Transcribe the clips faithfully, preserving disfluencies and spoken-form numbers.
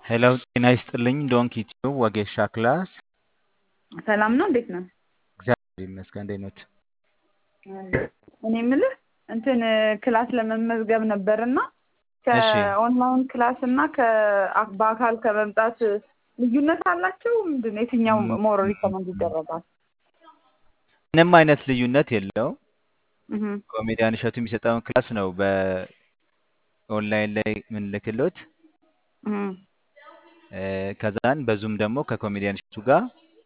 ሄሎ ጤና ይስጥልኝ ዶንኪ ቲዩብ ወጌሻ ክላስ። ሰላም ነው እንዴት ነው? እግዚአብሔር ይመስገን እንዴት ኖት? እኔ የምልህ እንትን ክላስ ለመመዝገብ ነበርና እሺ ከኦንላይን ክላስ እና ከበአካል ከመምጣት ልዩነት አላቸው ምንድን ነው? የትኛው ሞር ሪከመንድ ይደረጋል? ምንም አይነት ልዩነት የለውም። እህ ኮሜዲያን እሸቱ የሚሰጠውን ክላስ ነው በኦንላይን ላይ የምንልክሎት። እህ እ፣ ከዛን በዙም ደግሞ ከኮሜዲያን እሸቱ ጋር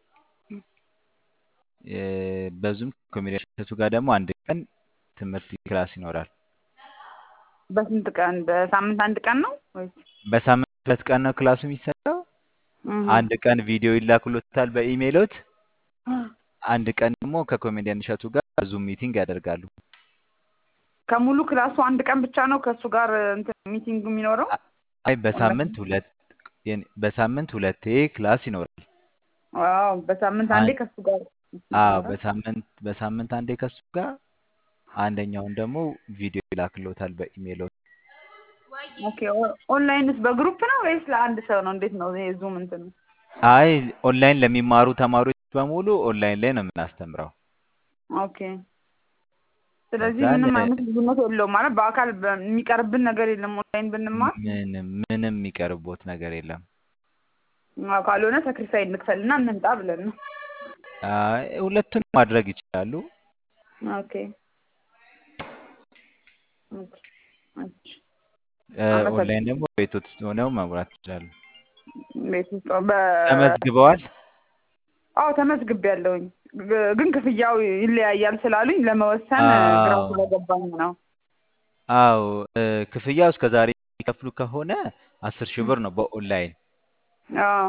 እ፣ በዙም ከኮሜዲያን እሸቱ ጋር ደግሞ አንድ ቀን ትምህርት ክላስ ይኖራል። በስንት ቀን? በሳምንት አንድ ቀን ነው ወይስ? በሳምንት ሁለት ቀን ነው ክላሱ የሚሰጠው። እህ አንድ ቀን ቪዲዮ ይላክሎታል በኢሜይሎት፣ አንድ ቀን ደግሞ ከኮሜዲያን እሸቱ ጋር ዙም ሚቲንግ ያደርጋሉ። ከሙሉ ክላሱ አንድ ቀን ብቻ ነው ከሱ ጋር እንትን ሚቲንግ የሚኖረው? አይ በሳምንት ሁለት የኔ- በሳምንት ሁለቴ ክላስ ይኖራል። ዋው በሳምንት አንዴ አን- ከሱ ጋር አዎ ይኖራል። በሳምንት በሳምንት አንዴ ከሱ ጋር፣ አንደኛውን ደግሞ ቪዲዮ ይላክሎታል በኢሜይሎት። ኦኬ ኦ- ኦንላይንስ በግሩፕ ነው ወይስ ለአንድ ሰው ነው? እንዴት ነው ይሄ ዙም እንትን? አይ ኦንላይን ለሚማሩ ተማሪዎች በሙሉ ኦንላይን ላይ ነው የምናስተምረው። ኦኬ ስለዚህ ከዛን ምንም አይነት ልዩነት የለውም ማለት በአካል በ- የሚቀርብን ነገር የለም ኦንላይን ብንማር? ምንም ምንም የሚቀርቦት ነገር የለም። አዎ ካልሆነ ሳክሪፋይ እንክፈልና እንምጣ ብለን ነው። አይ ሁለቱን ማድረግ ይችላሉ። ኦኬ ኦኬ እሺ እ፣ ኦንላይን አመሰግናለሁ። ደግሞ ቤት ውስጥ ሆነው መሙላት ይችላሉ። ቤት ውስጥ በ ተመዝግበዋል? አዎ ተመዝግቤያለሁኝ ግ- ግን ክፍያው ይለያያል ስላሉኝ ለመወሰን ግራ አዎ ስለገባኝ ነው። አዎ እ፣ ክፍያው እስከ ዛሬ የሚከፍሉ ከሆነ አስር ሺህ ብር ነው በኦንላይን። አዎ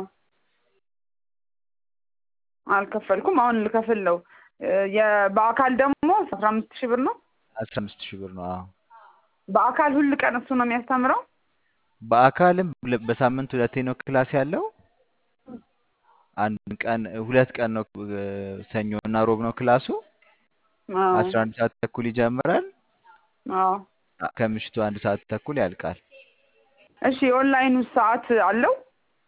አልከፈልኩም አሁን ልከፍል ነው። እ፣ የ- በአካል ደግሞ አስራ አምስት ሺህ ብር ነው። አስራ አምስት ሺህ ብር ነው። አዎ በአካል ሁል ቀን እሱ ነው የሚያስተምረው? በአካልም ሁለ- በሳምንት ሁለቴ ነው ክላስ ያለው። አንድ ቀን ሁለት ቀን ነው እ፣ ሰኞ እና ሮብ ነው ክላሱ። አዎ አስራ አንድ ሰዓት ተኩል ይጀምራል። አዎ አ- ከምሽቱ አንድ ሰዓት ተኩል ያልቃል። እሺ የኦንላይኑ ሰዓት አለው?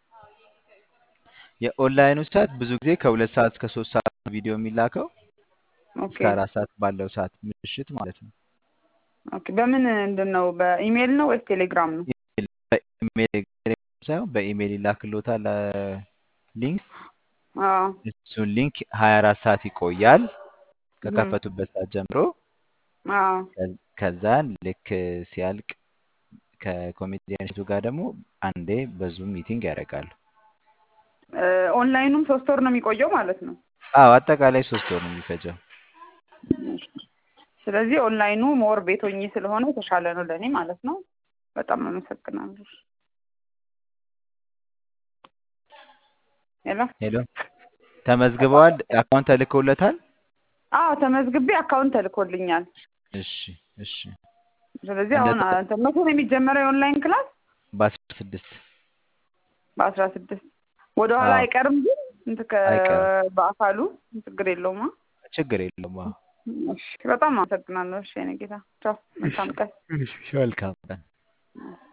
የኦንላይኑ ሰዓት ብዙ ጊዜ ከሁለት ሰዓት እስከ ሶስት ሰዓት ነው ቪዲዮ የሚላከው፣ ኦኬ እስከ አራት ሰዓት ባለው ሰዓት ምሽት ማለት ነው። ኦኬ በምን ምንድን ነው በኢሜይል ነው ወይስ ቴሌግራም ነው? ኢሜል- በኢሜል ቴሌግራም ሳይሆን በኢሜል ይላክሎታል እ፣ ሊንክ። አዎ እሱን ሊንክ ሀያ አራት ሰዓት ይቆያል እም ከከፈቱበት ሰዓት ጀምሮ። አዎ ከ- ከዛን ልክ ሲያልቅ ከኮሜዲያን እሸቱ ጋር ደግሞ አንዴ በዙም ሚቲንግ ያደርጋሉ። እ፣ ኦንላይኑም ሶስት ወር ነው የሚቆየው ማለት ነው? አዎ አጠቃላይ ሶስት ወር ነው የሚፈጀው። ስለዚህ ኦንላይኑ ሞር ቤት ሆኜ ስለሆነ የተሻለ ነው ለእኔ ማለት ነው። በጣም አመሰግናለሁ። ሄሎ ሄሎ ተመዝግበዋል? አካውንት ተልኮለታል? አዎ ተመዝግቤ አካውንት ተልኮልኛል። እሺ እሺ። ስለዚህ እንደ አሁን አንተ መቼ ነው የሚጀመረው የኦንላይን ክላስ? በአስራ ስድስት በአስራ ስድስት ወደ ኋላ አዎ አይቀርም ግን እንትን አይቀርም፣ ከ- በአካሉ ችግር የለውም? አ? ችግር የለውም። አዎ እሺ በጣም አመሰግናለሁ። እሺ የእኔ ጌታ ቻው፣ መልካም ቀን። እሺ፣ መልካም ቀን።